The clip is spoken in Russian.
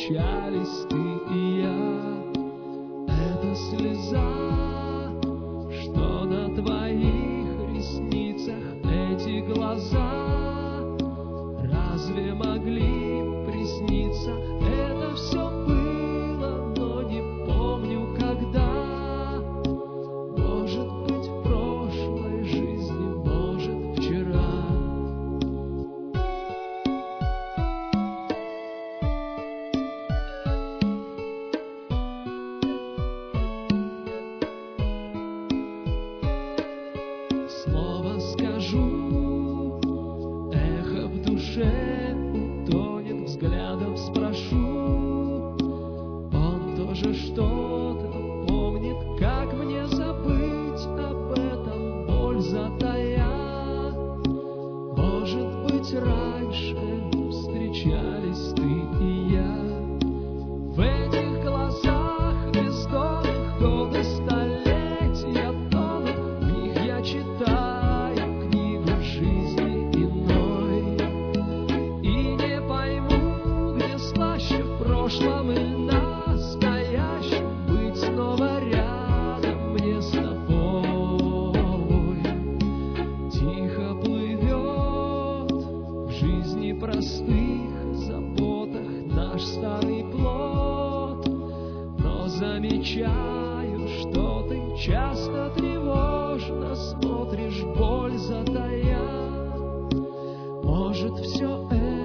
встречались ты и я. Это слеза, что на твоих ресницах, эти глаза разве могли присниться? Это все было, но не помню когда. Может быть, в прошлой жизни, может, вчера. Снова скажу, эхо в душе утонет, взглядом спрошу. Он тоже что-то помнит, как мне забыть об этом, боль затая. Может быть, раньше встречались ты и я. В этих глазах бездонных годы столетия тонут, в них я читаю книгу жизни иной. И не пойму, где слаще в прошлом и настоящем, быть снова рядом мне с тобой. Тихо плывет в жизни простых заботах наш старый плод, но замечаю, что ты часто тревожно смотришь, боль затая. Может, все это